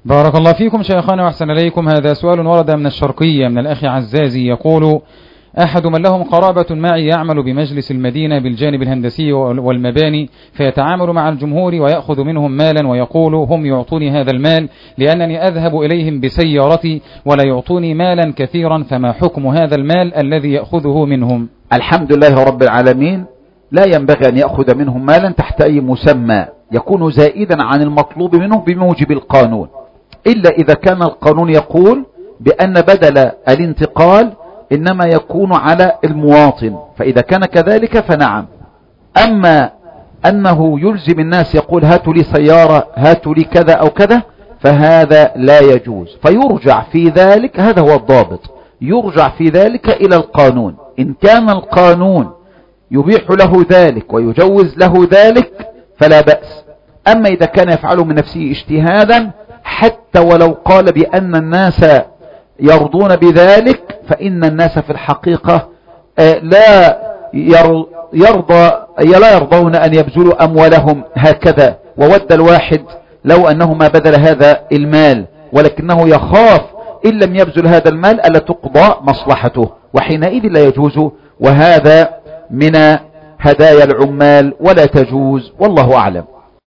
بارك الله فيكم شيخنا وأحسن إليكم. هذا سؤال ورد من الشرقية من الأخ عزازي، يقول: أحد من لهم قرابة معي يعمل بمجلس المدينة بالجانب الهندسي والمباني، فيتعامل مع الجمهور ويأخذ منهم مالا ويقول: هم يعطوني هذا المال لأنني أذهب إليهم بسيارتي ولا يعطوني مالا كثيرا، فما حكم هذا المال الذي يأخذه منهم؟ الحمد لله رب العالمين، لا ينبغي أن يأخذ منهم مالا تحت أي مسمى يكون زائدا عن المطلوب منه بموجب القانون، إلا إذا كان القانون يقول بأن بدل الانتقال إنما يكون على المواطن، فإذا كان كذلك فنعم. أما أنه يلزم الناس يقول هاتوا لي سيارة، هاتوا لي كذا أو كذا، فهذا لا يجوز، فيرجع في ذلك، هذا هو الضابط، يرجع في ذلك إلى القانون. إن كان القانون يبيح له ذلك ويجوز له ذلك فلا بأس. أما إذا كان يفعله من نفسه اجتهادا حتى ولو قال بأن الناس يرضون بذلك، فإن الناس في الحقيقة لا يرضون أن يبذلوا أموالهم هكذا، وود الواحد لو أنه ما بذل هذا المال، ولكنه يخاف إن لم يبذل هذا المال ألا تقضى مصلحته، وحينئذ لا يجوز، وهذا من هدايا العمال ولا تجوز، والله أعلم.